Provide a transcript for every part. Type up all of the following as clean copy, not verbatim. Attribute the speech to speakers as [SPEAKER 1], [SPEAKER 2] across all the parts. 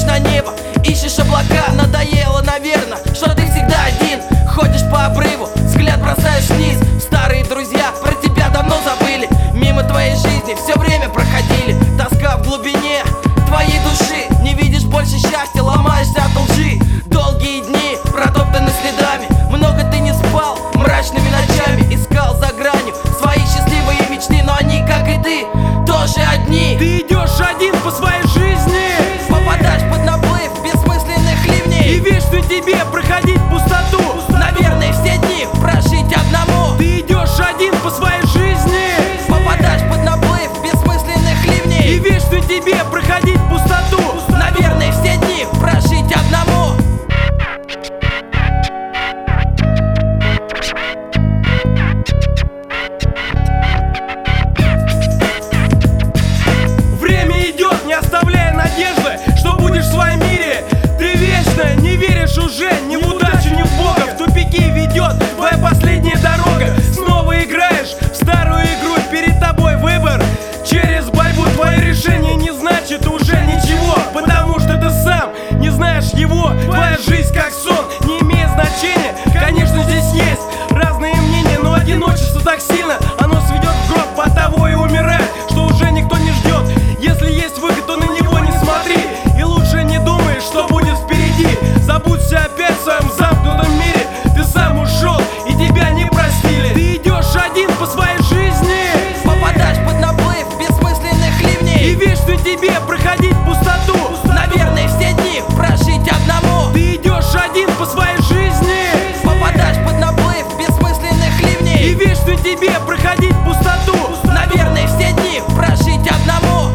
[SPEAKER 1] на небо, ищешь облака. Надоело, наверное, что ты всегда один. Ходишь по обрыву, взгляд бросаешь вниз. Старые друзья про тебя давно забыли. Мимо твоей жизни все время проходили. Тоска в глубине твоей души. Не видишь больше счастья, ломаешься от лжи. Долгие дни протоптаны следами. Много ты не спал мрачными ночами. Искал за гранью свои счастливые мечты, но они, как и ты, тоже одни.
[SPEAKER 2] Ты идешь один по своей жизни,
[SPEAKER 1] попадаешь под наплыв бессмысленных ливней.
[SPEAKER 2] и вечно тебе проходить пустоту.
[SPEAKER 1] Наверное, все дни прожить одному.
[SPEAKER 2] Ты идешь один по своей жизни,
[SPEAKER 1] попадаешь под наплыв бессмысленных
[SPEAKER 2] и
[SPEAKER 1] ливней.
[SPEAKER 2] вечно тебе проходить пустоту.
[SPEAKER 1] Наверное, все дни прожить одному.
[SPEAKER 2] Время идет, не оставляя надежды, что будешь в своем мире. Ты вечно не веришь уже ни в удачу, ни в Бога. В тупике ведет твоя последняя дорога. Снова играешь в старую игру, перед тобой выбор. Через борьбу твое решение не значит уже ничего, потому что ты сам не знаешь его. Твоя жизнь как сон, не имеет значения. Конечно, здесь есть разные мнения, но одиночество так сильно, оно сведет в гроб, по того и умирает, что уже никто не ждет. Если есть выход, то на него не смотри, и лучше не думай, что будет впереди. Забудься опять в своем замкнутом мире. Ты сам ушел, и тебя не простили. Ты идешь один по своей жизни,
[SPEAKER 1] Попадаешь под наплыв бессмысленных
[SPEAKER 2] и
[SPEAKER 1] ливней.
[SPEAKER 2] вечно тебе проходить пустоту.
[SPEAKER 1] Наверное, все дни прожить одному.
[SPEAKER 2] Ты идешь один по своей жизни,
[SPEAKER 1] Попадаешь под наплыв бессмысленных
[SPEAKER 2] и
[SPEAKER 1] ливней.
[SPEAKER 2] вечно тебе проходить пустоту.
[SPEAKER 1] Наверное, все дни прожить одному.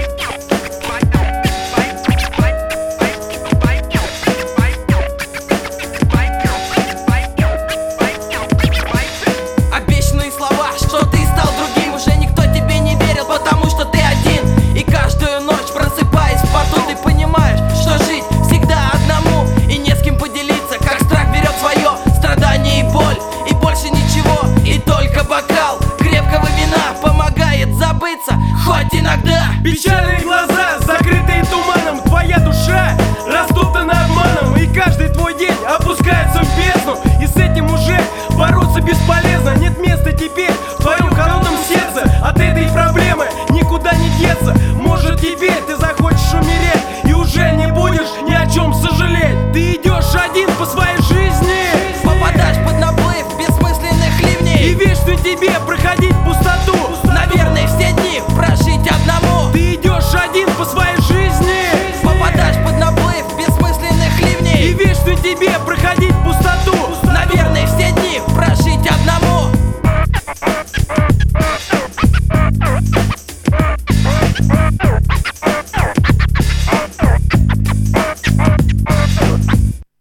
[SPEAKER 1] Обещанные слова, что ты стал другим, уже никто тебе не верил, потому что ты один. И каждую ночь, просыпаясь в поту, ты понимаешь, что жить всегда одному, и не с кем поделиться, как страх берет свое. Страдание и боль, и больше ничего, и только бокал крепкого вина помогает забыться, хоть иногда.
[SPEAKER 2] Печальные глаза, закрытые туманом, твоя душа растоптана обманом, и каждый твой день опускается в бездну, и с этим уже бороться бесполезно. Нет места теперь в твоем холодном сердце, от этой проблемы никуда не деться. Может, теперь ты захочешь умереть, и уже не будешь ни о чем сожалеть. Ты идешь один по своей жизни,
[SPEAKER 1] Попадаешь под наплыв бессмысленных
[SPEAKER 2] и
[SPEAKER 1] ливней.
[SPEAKER 2] вечно тебе проходить пустоту.